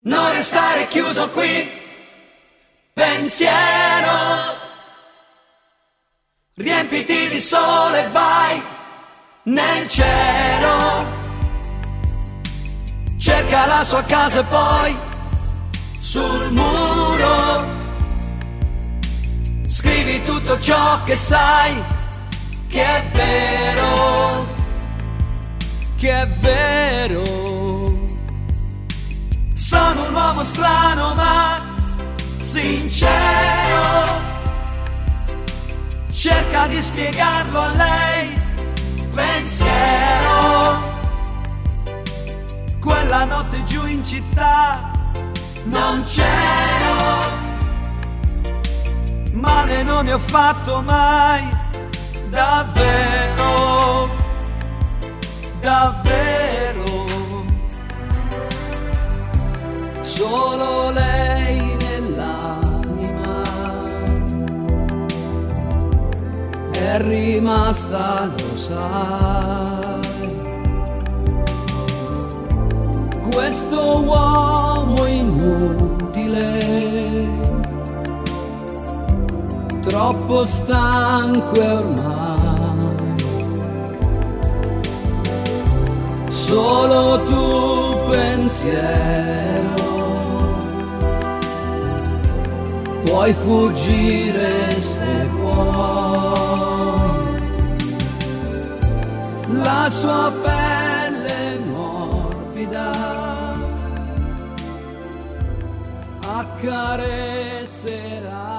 Non restare chiuso qui, pensiero, riempiti di sole, vai nel cielo, cerca la sua casa e poi sul muro scrivi tutto ciò che sai che è vero, che è vero. Sono un uomo strano ma sincero, cerca di spiegarlo a lei, pensiero. Quella notte giù in città non c'ero, male non ne ho fatto mai, davvero, davvero. Solo lei nell'anima è rimasta, lo sai. Questo uomo inutile, troppo stanco e ormai solo tu pensiero puoi fuggire se vuoi. La sua pelle morbida accarezzerà